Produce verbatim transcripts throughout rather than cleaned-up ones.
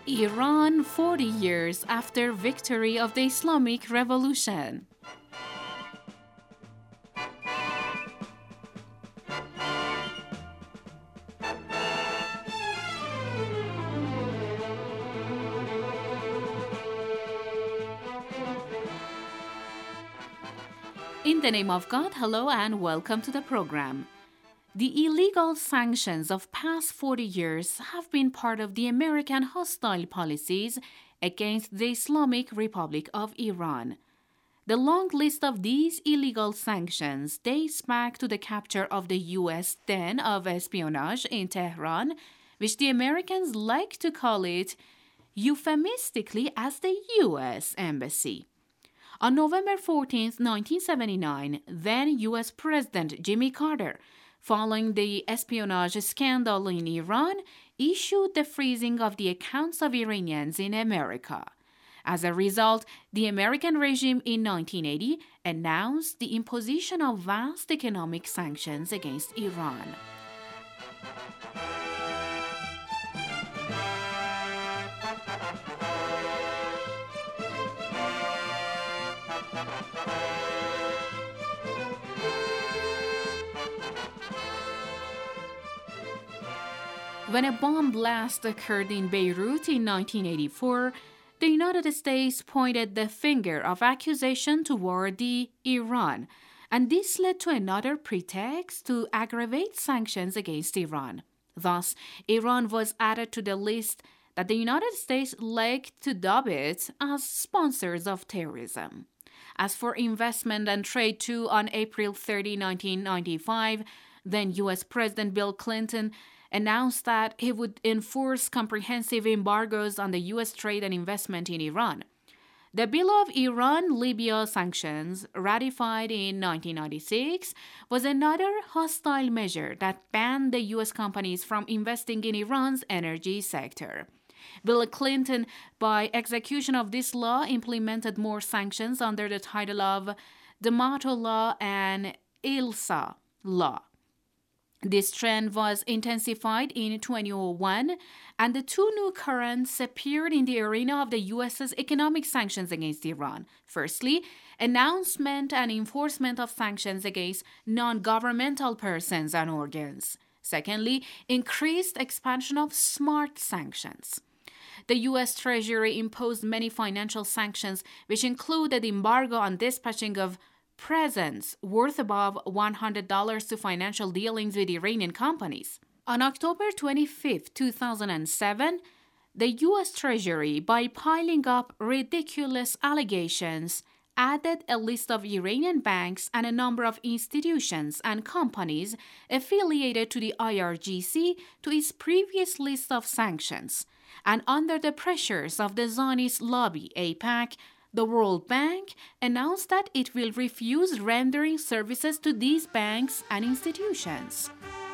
Iran forty years after victory of the Islamic Revolution. In the name of God, hello and welcome to the program. The illegal sanctions of past forty years have been part of the American hostile policies against the Islamic Republic of Iran. The long list of these illegal sanctions dates back to the capture of the U S den of espionage in Tehran, which the Americans like to call it euphemistically as the U S Embassy. On November fourteenth, nineteen seventy-nine, then U S President Jimmy Carter, following the espionage scandal in Iran, issued the freezing of the accounts of Iranians in America. As a result, the American regime in nineteen eighty announced the imposition of vast economic sanctions against Iran. When a bomb blast occurred in Beirut in nineteen eighty-four, the United States pointed the finger of accusation toward the Iran, and this led to another pretext to aggravate sanctions against Iran. Thus, Iran was added to the list that the United States liked to dub it as sponsors of terrorism. As for investment and trade too, on April thirtieth, nineteen ninety-five, then U S President Bill Clinton announced that he would enforce comprehensive embargoes on the U S trade and investment in Iran. The Bill of Iran-Libya Sanctions, ratified in nineteen ninety-six, was another hostile measure that banned the U S companies from investing in Iran's energy sector. Bill Clinton, by execution of this law, implemented more sanctions under the title of D'Amato Law and ILSA Law. This trend was intensified in twenty oh one, and the two new currents appeared in the arena of the U S's economic sanctions against Iran. Firstly, announcement and enforcement of sanctions against non-governmental persons and organs. Secondly, increased expansion of smart sanctions. The U S Treasury imposed many financial sanctions, which included embargo on dispatching of presents worth above one hundred dollars to financial dealings with Iranian companies. On October twenty-fifth, two thousand seven, the U S Treasury, by piling up ridiculous allegations, added a list of Iranian banks and a number of institutions and companies affiliated to the I R G C to its previous list of sanctions. And under the pressures of the Zionist lobby, AIPAC, the World Bank announced that it will refuse rendering services to these banks and institutions.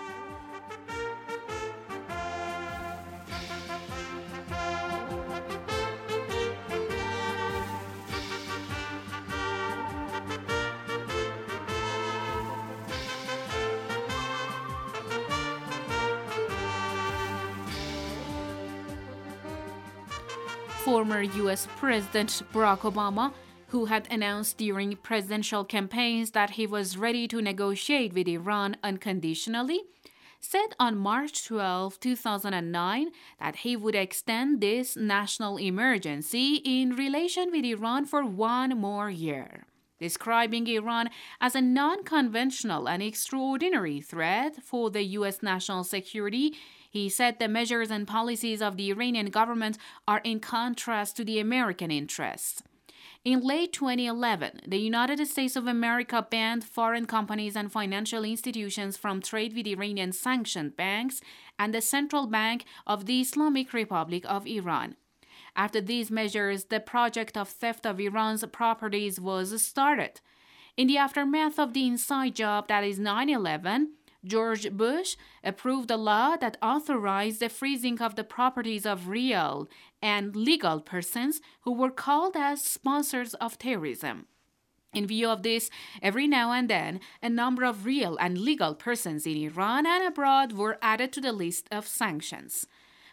Former U S President Barack Obama, who had announced during presidential campaigns that he was ready to negotiate with Iran unconditionally, said on March twelfth, two thousand nine that he would extend this national emergency in relation with Iran for one more year. Describing Iran as a non-conventional and extraordinary threat for the U S national security, he said the measures and policies of the Iranian government are in contrast to the American interests. In late twenty eleven, the United States of America banned foreign companies and financial institutions from trade with Iranian sanctioned banks and the Central Bank of the Islamic Republic of Iran. After these measures, the project of theft of Iran's properties was started. In the aftermath of the inside job that is nine eleven, George Bush approved a law that authorized the freezing of the properties of real and legal persons who were called as sponsors of terrorism. In view of this, every now and then, a number of real and legal persons in Iran and abroad were added to the list of sanctions.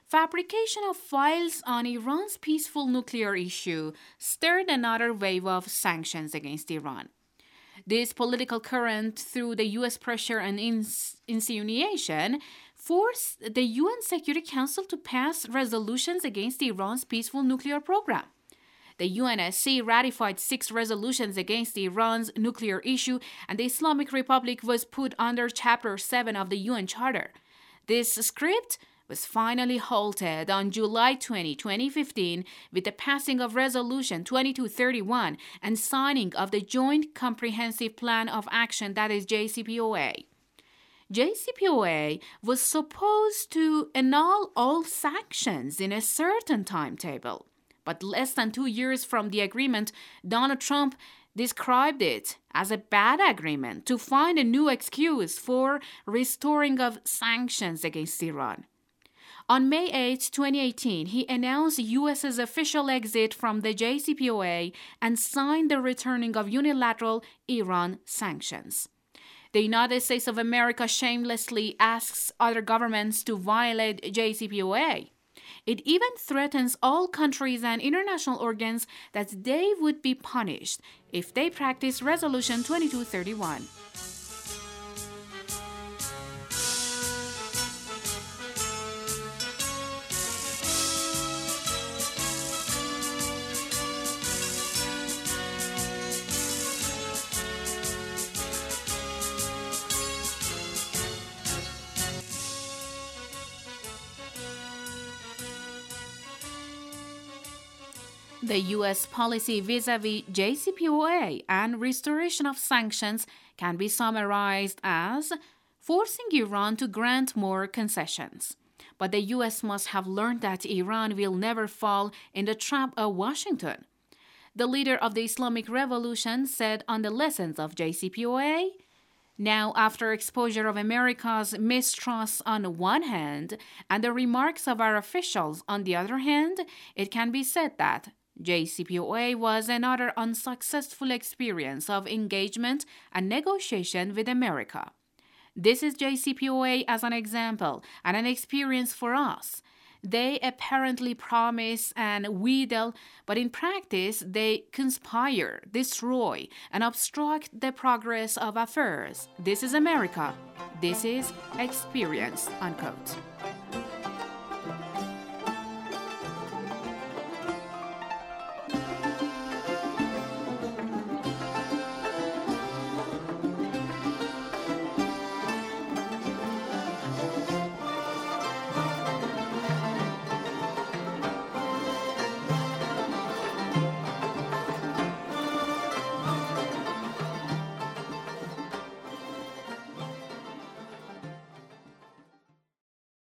fabrication of files on Iran's peaceful nuclear issue stirred another wave of sanctions against Iran. This political current, through the U S pressure and ins- insinuation, forced the U N Security Council to pass resolutions against Iran's peaceful nuclear program. The U N S C ratified six resolutions against Iran's nuclear issue, and the Islamic Republic was put under Chapter seven of the U N Charter. This script was finally halted on July twentieth, twenty fifteen, with the passing of Resolution twenty-two thirty-one and signing of the Joint Comprehensive Plan of Action, that is J C P O A. J C P O A was supposed to annul all sanctions in a certain timetable. But less than two years from the agreement, Donald Trump described it as a bad agreement to find a new excuse for restoring of sanctions against Iran. On May eighth, twenty eighteen, he announced U S's official exit from the J C P O A and signed the returning of unilateral Iran sanctions. The United States of America shamelessly asks other governments to violate J C P O A. It even threatens all countries and international organs that they would be punished if they practice Resolution twenty-two thirty-one. The U S policy vis-à-vis J C P O A and restoration of sanctions can be summarized as forcing Iran to grant more concessions. But the U S must have learned that Iran will never fall in the trap of Washington. The leader of the Islamic Revolution said on the lessons of J C P O A, "Now, after exposure of America's mistrust on one hand and the remarks of our officials on the other hand, it can be said that J C P O A was another unsuccessful experience of engagement and negotiation with America. This is J C P O A as an example and an experience for us. They apparently promise and wheedle, but in practice they conspire, destroy, and obstruct the progress of affairs. This is America. This is experience," unquote.